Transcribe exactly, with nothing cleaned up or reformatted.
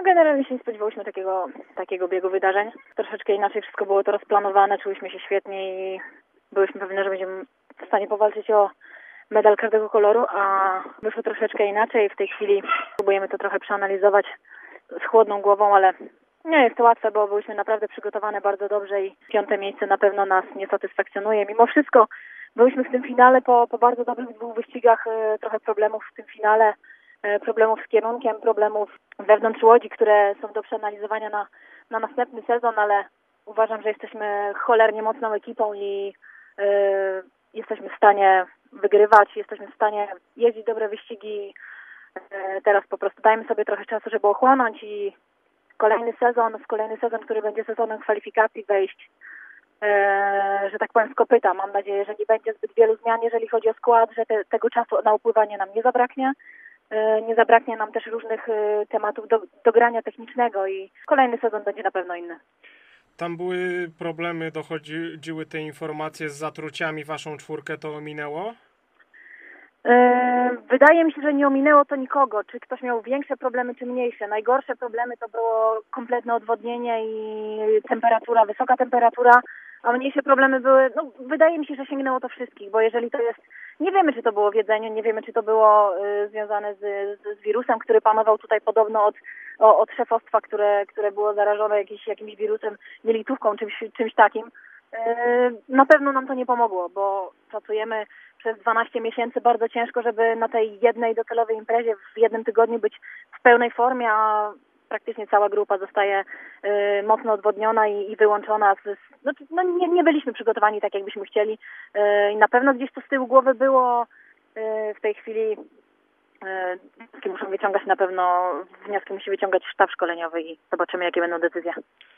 generalnie się nie spodziewałyśmy takiego, takiego biegu wydarzeń. Troszeczkę inaczej wszystko było to rozplanowane, czuliśmy się świetnie i byliśmy pewne, że będziemy w stanie powalczyć o medal każdego koloru, a wyszło troszeczkę inaczej. W tej chwili próbujemy to trochę przeanalizować z chłodną głową, ale nie jest to łatwe, bo byliśmy naprawdę przygotowane bardzo dobrze i piąte miejsce na pewno nas nie satysfakcjonuje. Mimo wszystko byliśmy w tym finale po, po bardzo dobrych dwóch wyścigach, e, trochę problemów w tym finale, e, problemów z kierunkiem, problemów wewnątrz łodzi, które są do przeanalizowania na, na następny sezon, ale uważam, że jesteśmy cholernie mocną ekipą i e, jesteśmy w stanie wygrywać, jesteśmy w stanie jeździć dobre wyścigi. E, teraz po prostu dajmy sobie trochę czasu, żeby ochłonąć i kolejny sezon, w kolejny sezon, który będzie sezonem kwalifikacji wejść, e, że tak powiem, z kopyta. Mam nadzieję, że nie będzie zbyt wielu zmian, jeżeli chodzi o skład, że te, tego czasu na upływanie nam nie zabraknie. E, nie zabraknie nam też różnych e, tematów do, do grania technicznego i kolejny sezon będzie na pewno inny. Tam były problemy, dochodziły te informacje z zatruciami, waszą czwórkę to ominęło? Wydaje mi się, że nie ominęło to nikogo, czy ktoś miał większe problemy, czy mniejsze. Najgorsze problemy to było kompletne odwodnienie i temperatura, wysoka temperatura, a mniejsze problemy były, no wydaje mi się, że sięgnęło to wszystkich, bo jeżeli to jest, nie wiemy, czy to było w jedzeniu, nie wiemy, czy to było y, związane z, z, z wirusem, który panował tutaj podobno od, o, od szefostwa, które, które było zarażone jakimś, jakimś wirusem, jelitówką, czymś, czymś takim. Na pewno nam to nie pomogło, bo pracujemy przez dwanaście miesięcy bardzo ciężko, żeby na tej jednej docelowej imprezie w jednym tygodniu być w pełnej formie, a praktycznie cała grupa zostaje y, mocno odwodniona i, i wyłączona. Z, no, no nie, nie byliśmy przygotowani tak, jakbyśmy chcieli. Y, I na pewno gdzieś to z tyłu głowy było. Y, w tej chwili wnioski muszą wyciągać na pewno, wnioski musi wyciągać sztab szkoleniowy i zobaczymy, jakie będą decyzje.